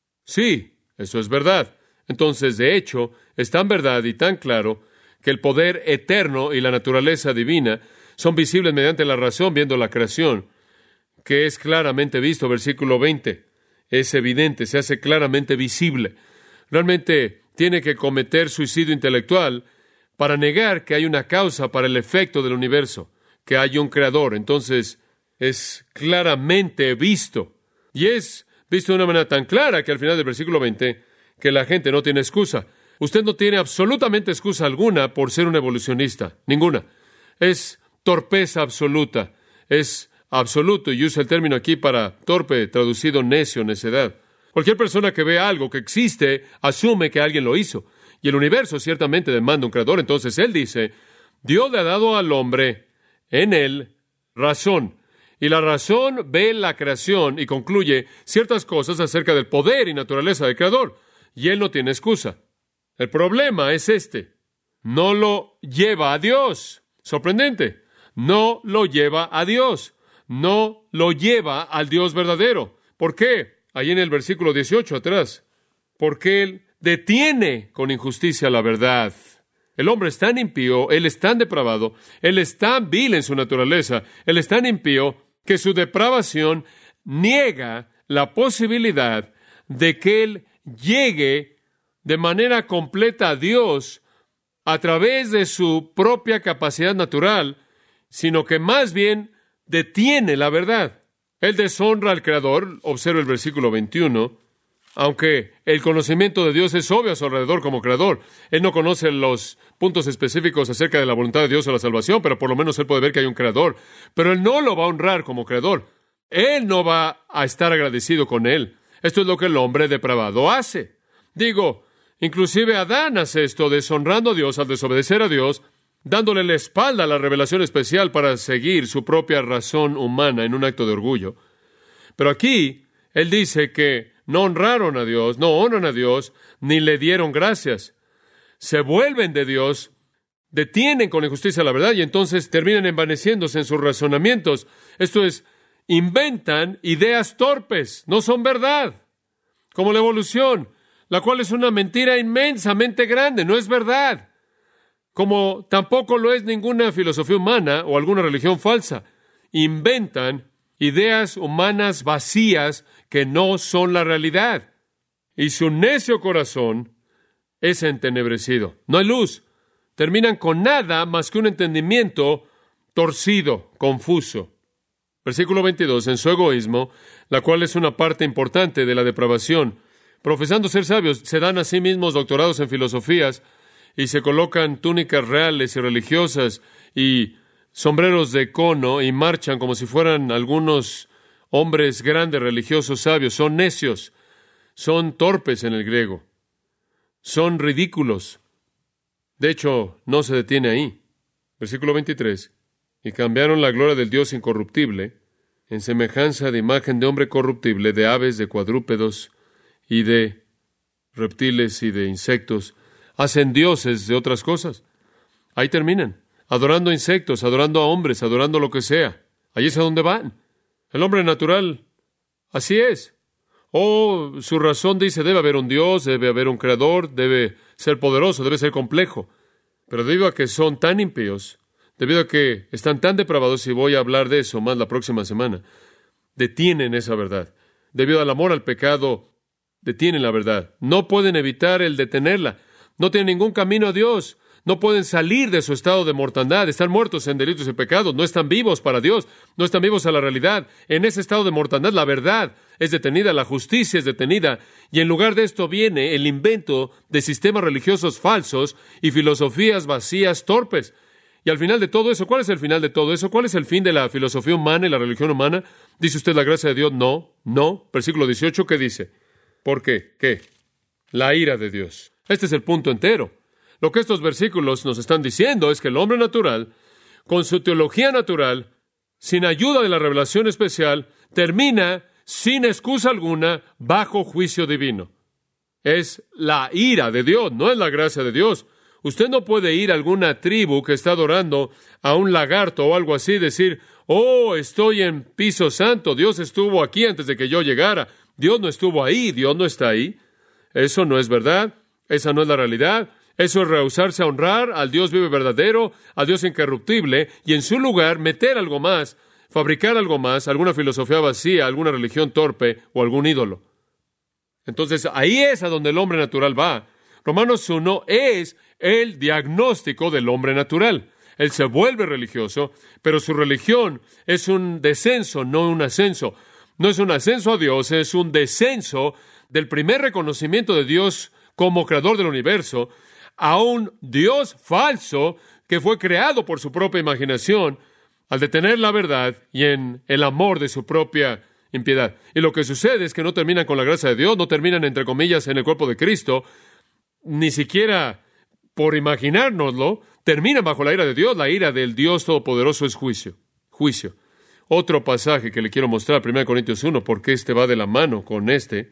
Sí, eso es verdad. Entonces, de hecho, es tan verdad y tan claro que el poder eterno y la naturaleza divina son visibles mediante la razón, viendo la creación, que es claramente visto, versículo veinte. Es evidente, se hace claramente visible. Realmente tiene que cometer suicidio intelectual para negar que hay una causa para el efecto del universo, que hay un creador. Entonces, es claramente visto. Y es visto de una manera tan clara que al final del versículo veinte, que la gente no tiene excusa. Usted no tiene absolutamente excusa alguna por ser un evolucionista. Ninguna. Es torpeza absoluta. Es absoluto, y usa el término aquí para torpe, traducido necio, necedad. Cualquier persona que ve algo que existe, asume que alguien lo hizo. Y el universo ciertamente demanda un creador. Entonces él dice, Dios le ha dado al hombre en él razón. Y la razón ve la creación y concluye ciertas cosas acerca del poder y naturaleza del creador. Y él no tiene excusa. El problema es este. No lo lleva a Dios. Sorprendente. No lo lleva a Dios. No lo lleva al Dios verdadero. ¿Por qué? Ahí en el versículo dieciocho atrás. Porque Él detiene con injusticia la verdad. El hombre es tan impío, él es tan depravado, él es tan vil en su naturaleza, él es tan impío que su depravación niega la posibilidad de que él llegue de manera completa a Dios a través de su propia capacidad natural, sino que más bien detiene la verdad. Él deshonra al Creador, observa el versículo veintiuno, aunque el conocimiento de Dios es obvio a su alrededor como Creador. Él no conoce los puntos específicos acerca de la voluntad de Dios o la salvación, pero por lo menos él puede ver que hay un Creador. Pero él no lo va a honrar como Creador. Él no va a estar agradecido con él. Esto es lo que el hombre depravado hace. Digo, inclusive Adán hace esto, deshonrando a Dios al desobedecer a Dios, dándole la espalda a la revelación especial para seguir su propia razón humana en un acto de orgullo. Pero aquí, él dice que no honraron a Dios, no honran a Dios, ni le dieron gracias. Se vuelven de Dios, detienen con injusticia la verdad y entonces terminan envaneciéndose en sus razonamientos. Esto es, inventan ideas torpes, no son verdad. Como la evolución, la cual es una mentira inmensamente grande, no es verdad. Como tampoco lo es ninguna filosofía humana o alguna religión falsa. Inventan ideas humanas vacías que no son la realidad. Y su necio corazón es entenebrecido. No hay luz. Terminan con nada más que un entendimiento torcido, confuso. Versículo veintidós. En su egoísmo, la cual es una parte importante de la depravación, profesando ser sabios, se dan a sí mismos doctorados en filosofías y se colocan túnicas reales y religiosas y sombreros de cono y marchan como si fueran algunos hombres grandes, religiosos, sabios. Son necios, son torpes en el griego, son ridículos. De hecho, no se detiene ahí. Versículo veintitrés. Y cambiaron la gloria del Dios incorruptible en semejanza de imagen de hombre corruptible, de aves, de cuadrúpedos y de reptiles y de insectos. Hacen dioses de otras cosas. Ahí terminan, adorando insectos, adorando a hombres, adorando lo que sea. Ahí es a donde van. El hombre natural, así es. Oh, su razón dice, debe haber un Dios, debe haber un creador, debe ser poderoso, debe ser complejo. Pero debido a que son tan impíos, debido a que están tan depravados, y voy a hablar de eso más la próxima semana, detienen esa verdad. Debido al amor al pecado, detienen la verdad. No pueden evitar el detenerla. No tienen ningún camino a Dios. No pueden salir de su estado de mortandad. Están muertos en delitos y pecados. No están vivos para Dios. No están vivos a la realidad. En ese estado de mortandad, la verdad es detenida, la justicia es detenida. Y en lugar de esto viene el invento de sistemas religiosos falsos y filosofías vacías, torpes. Y al final de todo eso, ¿cuál es el final de todo eso? ¿Cuál es el fin de la filosofía humana y la religión humana? ¿Dice usted la gracia de Dios? No, no. Versículo dieciocho, ¿qué dice? ¿Por qué? ¿Qué? La ira de Dios. Este es el punto entero. Lo que estos versículos nos están diciendo es que el hombre natural, con su teología natural, sin ayuda de la revelación especial, termina, sin excusa alguna, bajo juicio divino. Es la ira de Dios, no es la gracia de Dios. Usted no puede ir a alguna tribu que está adorando a un lagarto o algo así y decir, oh, estoy en piso santo, Dios estuvo aquí antes de que yo llegara. Dios no estuvo ahí, Dios no está ahí. Eso no es verdad, esa no es la realidad. Eso es rehusarse a honrar al Dios vivo y verdadero, al Dios incorruptible, y en su lugar meter algo más, fabricar algo más, alguna filosofía vacía, alguna religión torpe o algún ídolo. Entonces, ahí es a donde el hombre natural va. Romanos uno es el diagnóstico del hombre natural. Él se vuelve religioso, pero su religión es un descenso, no un ascenso. No es un ascenso a Dios, es un descenso del primer reconocimiento de Dios como creador del universo a un Dios falso que fue creado por su propia imaginación al detener la verdad y en el amor de su propia impiedad. Y lo que sucede es que no terminan con la gracia de Dios, no terminan, entre comillas, en el cuerpo de Cristo, ni siquiera por imaginárnoslo, terminan bajo la ira de Dios. La ira del Dios Todopoderoso es juicio. Juicio. Otro pasaje que le quiero mostrar, primera Corintios uno, porque este va de la mano con este,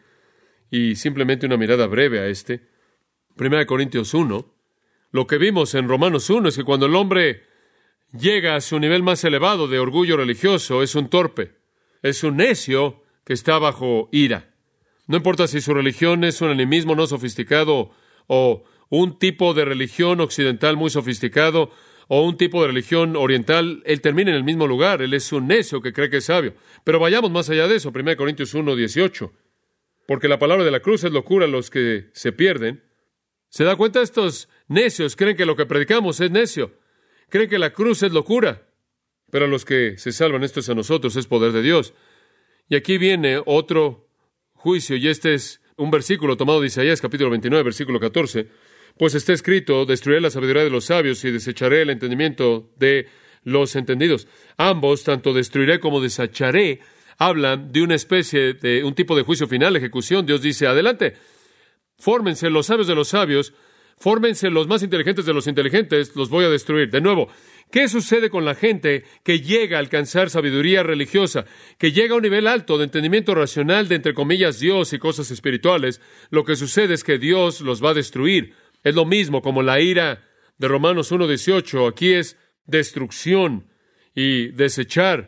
y simplemente una mirada breve a este. primera Corintios uno. Lo que vimos en Romanos uno es que cuando el hombre llega a su nivel más elevado de orgullo religioso, es un torpe, es un necio que está bajo ira. No importa si su religión es un animismo no sofisticado o un tipo de religión occidental muy sofisticado o un tipo de religión oriental, él termina en el mismo lugar. Él es un necio que cree que es sabio. Pero vayamos más allá de eso, primera Corintios uno, dieciocho. Porque la palabra de la cruz es locura a los que se pierden, ¿Se da cuenta? Estos necios creen que lo que predicamos es necio. Creen que la cruz es locura. Pero a los que se salvan, esto es a nosotros, es poder de Dios. Y aquí viene otro juicio, y este es un versículo tomado de Isaías, capítulo veintinueve, versículo catorce. Pues está escrito, destruiré la sabiduría de los sabios y desecharé el entendimiento de los entendidos. Ambos, tanto destruiré como desecharé, hablan de una especie de un tipo de juicio final, ejecución. Dios dice, adelante, fórmense los sabios de los sabios, fórmense los más inteligentes de los inteligentes, los voy a destruir. De nuevo, ¿qué sucede con la gente que llega a alcanzar sabiduría religiosa, que llega a un nivel alto de entendimiento racional de, entre comillas, Dios y cosas espirituales? Lo que sucede es que Dios los va a destruir. Es lo mismo como la ira de Romanos uno dieciocho. Aquí es destrucción y desechar,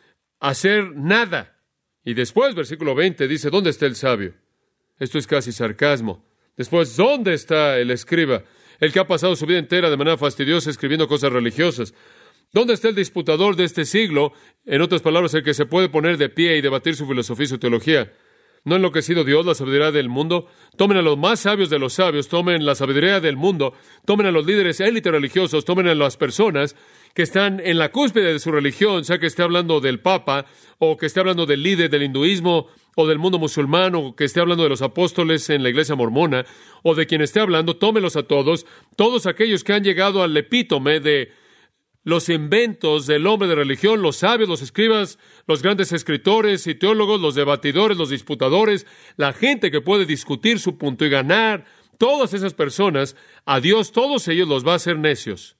hacer nada. Y después, versículo veinte, dice, ¿dónde está el sabio? Esto es casi sarcasmo. Después, ¿dónde está el escriba? El que ha pasado su vida entera de manera fastidiosa escribiendo cosas religiosas. ¿Dónde está el disputador de este siglo? En otras palabras, el que se puede poner de pie y debatir su filosofía y su teología. ¿No ha enloquecido Dios la sabiduría del mundo? Tomen a los más sabios de los sabios, tomen la sabiduría del mundo, tomen a los líderes élites religiosos, tomen a las personas que están en la cúspide de su religión, sea que esté hablando del Papa, o que esté hablando del líder del hinduismo, o del mundo musulmán, o que esté hablando de los apóstoles en la iglesia mormona, o de quien esté hablando, tómelos a todos, todos aquellos que han llegado al epítome de los inventos del hombre de religión, los sabios, los escribas, los grandes escritores y teólogos, los debatidores, los disputadores, la gente que puede discutir su punto y ganar, todas esas personas, a Dios, todos ellos los va a hacer necios.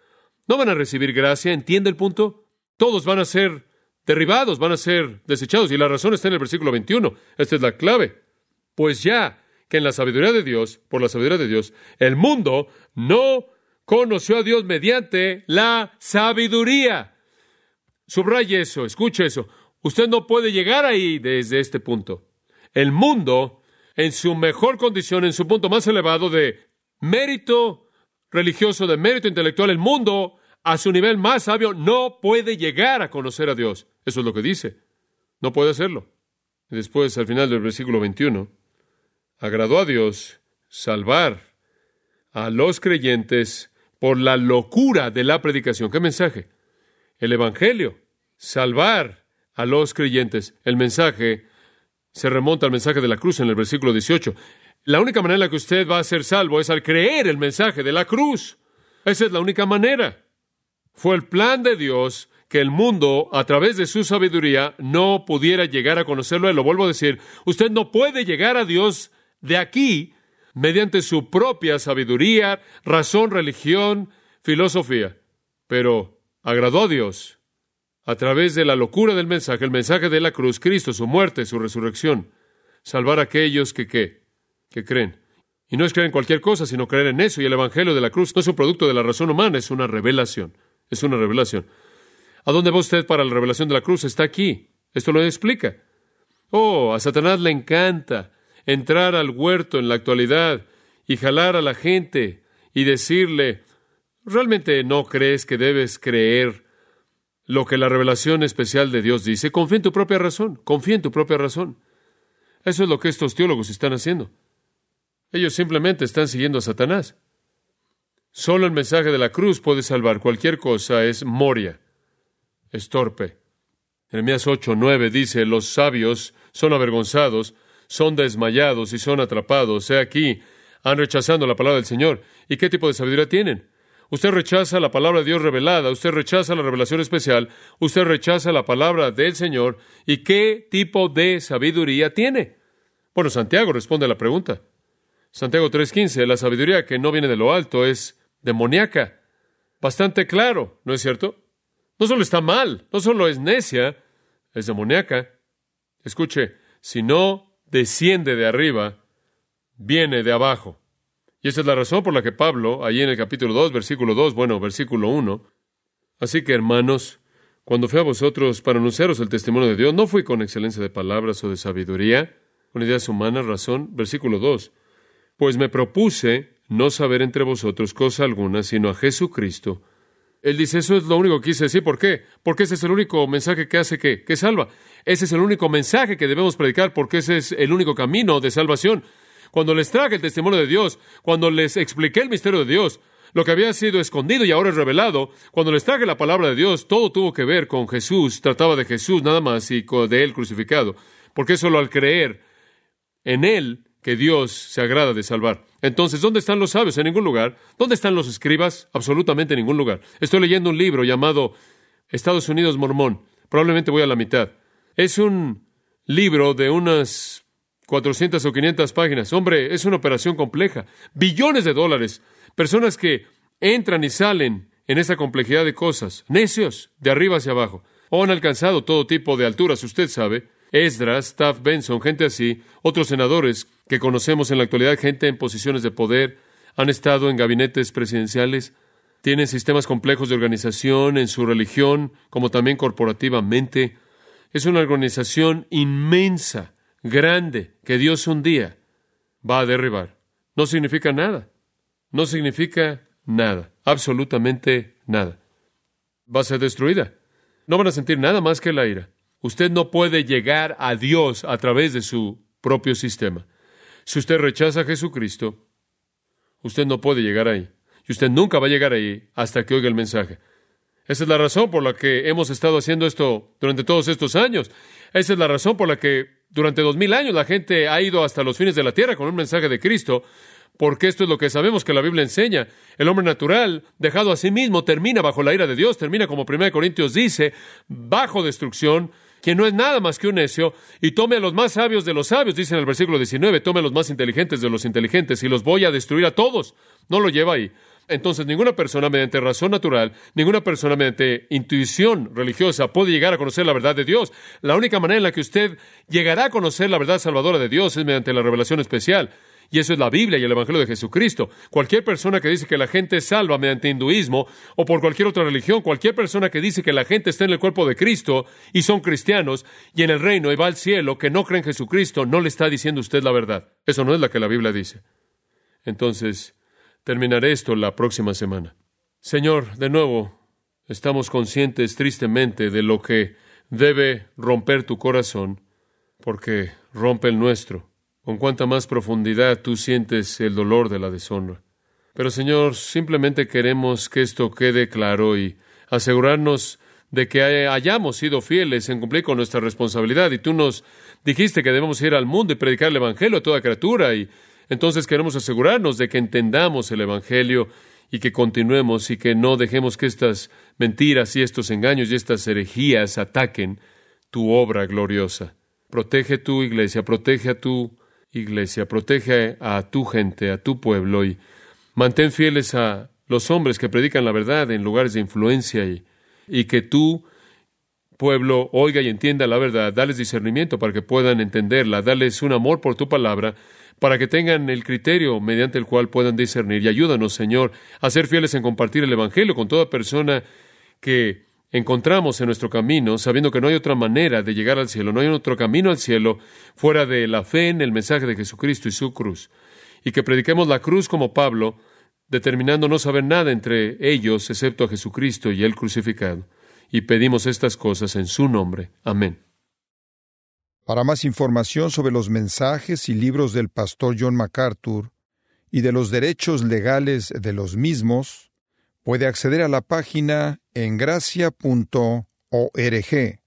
No van a recibir gracia, ¿entiende el punto? Todos van a ser derribados, van a ser desechados, y la razón está en el versículo veintiuno. Esta es la clave. Pues ya que en la sabiduría de Dios, por la sabiduría de Dios, el mundo no conoció a Dios mediante la sabiduría. Subraye eso, escuche eso. Usted no puede llegar ahí desde este punto. El mundo, en su mejor condición, en su punto más elevado de mérito religioso, de mérito intelectual, el mundo, a su nivel más sabio, no puede llegar a conocer a Dios. Eso es lo que dice. No puede hacerlo. Y después, al final del versículo veintiuno, agradó a Dios salvar a los creyentes por la locura de la predicación. ¿Qué mensaje? El Evangelio. Salvar a los creyentes. El mensaje se remonta al mensaje de la cruz en el versículo dieciocho. La única manera en la que usted va a ser salvo es al creer el mensaje de la cruz. Esa es la única manera. Fue el plan de Dios que el mundo, a través de su sabiduría, no pudiera llegar a conocerlo. Y lo vuelvo a decir, usted no puede llegar a Dios de aquí mediante su propia sabiduría, razón, religión, filosofía. Pero agradó a Dios a través de la locura del mensaje, el mensaje de la cruz, Cristo, su muerte, su resurrección, salvar a aquellos que, ¿qué? que creen. Y no es creer en cualquier cosa, sino creer en eso. Y el Evangelio de la cruz no es un producto de la razón humana, es una revelación. Es una revelación. ¿A dónde va usted para la revelación de la cruz? Está aquí. Esto lo explica. Oh, a Satanás le encanta entrar al huerto en la actualidad y jalar a la gente y decirle, ¿realmente no crees que debes creer lo que la revelación especial de Dios dice? Confía en tu propia razón, confía en tu propia razón. Eso es lo que estos teólogos están haciendo. Ellos simplemente están siguiendo a Satanás. Solo el mensaje de la cruz puede salvar. Cualquier cosa es moria, es torpe. Jeremías ocho nueve dice, los sabios son avergonzados, son desmayados y son atrapados. He aquí, han rechazado la palabra del Señor. ¿Y qué tipo de sabiduría tienen? Usted rechaza la palabra de Dios revelada, usted rechaza la revelación especial, usted rechaza la palabra del Señor. ¿Y qué tipo de sabiduría tiene? Bueno, Santiago responde a la pregunta. Santiago tres quince, la sabiduría que no viene de lo alto es demoníaca. Bastante claro, ¿no es cierto? No solo está mal, no solo es necia, es demoníaca. Escuche, si no desciende de arriba, viene de abajo. Y esa es la razón por la que Pablo, allí en el capítulo dos, versículo dos, bueno, versículo uno, así que, hermanos, cuando fui a vosotros para anunciaros el testimonio de Dios, no fui con excelencia de palabras o de sabiduría, con ideas humanas, razón. Versículo dos, pues me propuse no saber entre vosotros cosa alguna, sino a Jesucristo. Él dice, eso es lo único que quise decir. ¿Por qué? Porque ese es el único mensaje que hace que, que salva. Ese es el único mensaje que debemos predicar, porque ese es el único camino de salvación. cuando les traje el testimonio de Dios, cuando les expliqué el misterio de Dios, lo que había sido escondido y ahora es revelado, cuando les traje la palabra de Dios, todo tuvo que ver con Jesús, trataba de Jesús nada más y de Él crucificado, porque es solo al creer en Él que Dios se agrada de salvar. Entonces, ¿dónde están los sabios? En ningún lugar. ¿Dónde están los escribas? Absolutamente en ningún lugar. Estoy leyendo un libro llamado Estados Unidos Mormón. Probablemente voy a la mitad. Es un libro de unas cuatrocientas o quinientas páginas. Hombre, es una operación compleja. Billones de dólares. Personas que entran y salen en esa complejidad de cosas. Necios, de arriba hacia abajo. O han alcanzado todo tipo de alturas, usted sabe. Esdras, Taft Benson, gente así. Otros senadores que conocemos en la actualidad, gente en posiciones de poder. Han estado en gabinetes presidenciales. Tienen sistemas complejos de organización en su religión, como también corporativamente. Es una organización inmensa, grande, que Dios un día va a derribar. No significa nada. No significa nada. Absolutamente nada. Va a ser destruida. No van a sentir nada más que la ira. Usted no puede llegar a Dios a través de su propio sistema. Si usted rechaza a Jesucristo, usted no puede llegar ahí. Y usted nunca va a llegar ahí hasta que oiga el mensaje. Esa es la razón por la que hemos estado haciendo esto durante todos estos años. Esa es la razón por la que durante dos mil años la gente ha ido hasta los fines de la tierra con un mensaje de Cristo, porque esto es lo que sabemos que la Biblia enseña. El hombre natural, dejado a sí mismo, termina bajo la ira de Dios, termina, como primera de Corintios dice, bajo destrucción, quien no es nada más que un necio, y tome a los más sabios de los sabios, dice en el versículo diecinueve, tome a los más inteligentes de los inteligentes, y los voy a destruir a todos. No lo lleva ahí. Entonces, ninguna persona mediante razón natural, ninguna persona mediante intuición religiosa puede llegar a conocer la verdad de Dios. La única manera en la que usted llegará a conocer la verdad salvadora de Dios es mediante la revelación especial. Y eso es la Biblia y el Evangelio de Jesucristo. Cualquier persona que dice que la gente es salva mediante hinduismo o por cualquier otra religión, cualquier persona que dice que la gente está en el cuerpo de Cristo y son cristianos y en el reino y va al cielo, que no cree en Jesucristo, no le está diciendo usted la verdad. Eso no es la que la Biblia dice. Entonces, terminaré esto la próxima semana. Señor, de nuevo, estamos conscientes tristemente de lo que debe romper tu corazón, porque rompe el nuestro. Con cuánta más profundidad tú sientes el dolor de la deshonra. Pero, Señor, simplemente queremos que esto quede claro y asegurarnos de que hayamos sido fieles en cumplir con nuestra responsabilidad. Y tú nos dijiste que debemos ir al mundo y predicar el Evangelio a toda criatura, y entonces queremos asegurarnos de que entendamos el Evangelio y que continuemos y que no dejemos que estas mentiras y estos engaños y estas herejías ataquen tu obra gloriosa. Protege tu iglesia, protege a tu iglesia, protege a tu gente, a tu pueblo, y mantén fieles a los hombres que predican la verdad en lugares de influencia, y, y que tu pueblo oiga y entienda la verdad. Dales discernimiento para que puedan entenderla, dales un amor por tu palabra, para que tengan el criterio mediante el cual puedan discernir. Y ayúdanos, Señor, a ser fieles en compartir el Evangelio con toda persona que encontramos en nuestro camino, sabiendo que no hay otra manera de llegar al cielo, no hay otro camino al cielo fuera de la fe en el mensaje de Jesucristo y su cruz. Y que prediquemos la cruz como Pablo, determinando no saber nada entre ellos excepto a Jesucristo y Él crucificado. Y pedimos estas cosas en su nombre. Amén. Para más información sobre los mensajes y libros del pastor John MacArthur y de los derechos legales de los mismos, puede acceder a la página en gracia punto org.